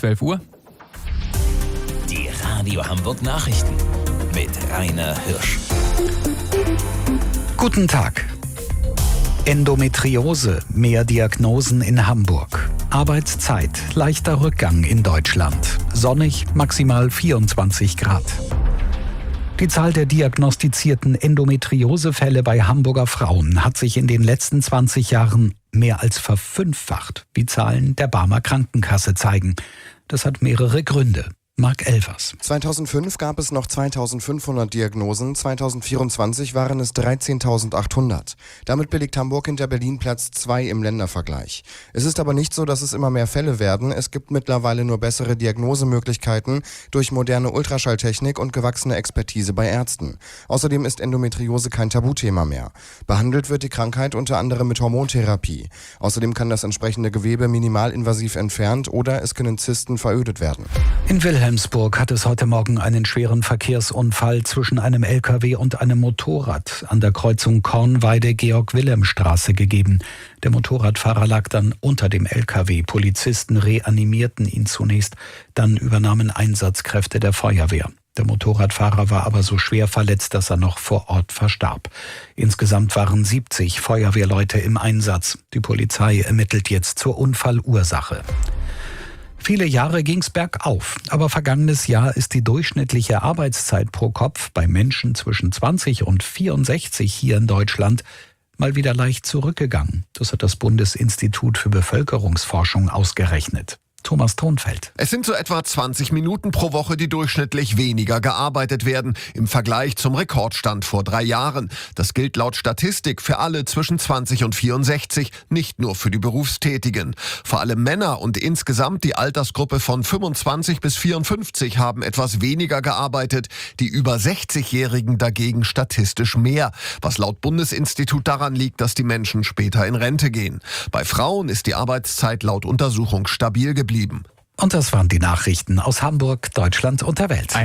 12 Uhr. Die Radio Hamburg Nachrichten mit Rainer Hirsch. Guten Tag. Endometriose, mehr Diagnosen in Hamburg. Arbeitszeit, leichter Rückgang in Deutschland. Sonnig, maximal 24 Grad. Die Zahl der diagnostizierten Endometriosefälle bei Hamburger Frauen hat sich in den letzten 20 Jahren mehr als verfünffacht, wie Zahlen der Barmer Krankenkasse zeigen. Das hat mehrere Gründe. Marc Elvers. 2005 gab es noch 2.500 Diagnosen, 2024 waren es 13.800. Damit belegt Hamburg hinter Berlin Platz 2 im Ländervergleich. Es ist aber nicht so, dass es immer mehr Fälle werden. Es gibt mittlerweile nur bessere Diagnosemöglichkeiten durch moderne Ultraschalltechnik und gewachsene Expertise bei Ärzten. Außerdem ist Endometriose kein Tabuthema mehr. Behandelt wird die Krankheit unter anderem mit Hormontherapie. Außerdem kann das entsprechende Gewebe minimalinvasiv entfernt oder es können Zysten verödet werden. In Wilhelmsburg hat es heute Morgen einen schweren Verkehrsunfall zwischen einem LKW und einem Motorrad an der Kreuzung Kornweide-Georg-Wilhelm-Straße gegeben. Der Motorradfahrer lag dann unter dem LKW. Polizisten reanimierten ihn zunächst, dann übernahmen Einsatzkräfte der Feuerwehr. Der Motorradfahrer war aber so schwer verletzt, dass er noch vor Ort verstarb. Insgesamt waren 70 Feuerwehrleute im Einsatz. Die Polizei ermittelt jetzt zur Unfallursache. Viele Jahre ging's bergauf, aber vergangenes Jahr ist die durchschnittliche Arbeitszeit pro Kopf bei Menschen zwischen 20 und 64 hier in Deutschland mal wieder leicht zurückgegangen. Das hat das Bundesinstitut für Bevölkerungsforschung ausgerechnet. Thomas Thonfeld. Es sind so etwa 20 Minuten pro Woche, die durchschnittlich weniger gearbeitet werden, im Vergleich zum Rekordstand vor 3 Jahren. Das gilt laut Statistik für alle zwischen 20 und 64, nicht nur für die Berufstätigen. Vor allem Männer und insgesamt die Altersgruppe von 25 bis 54 haben etwas weniger gearbeitet, die über 60-Jährigen dagegen statistisch mehr, was laut Bundesinstitut daran liegt, dass die Menschen später in Rente gehen. Bei Frauen ist die Arbeitszeit laut Untersuchung stabil geblieben. Und das waren die Nachrichten aus Hamburg, Deutschland und der Welt.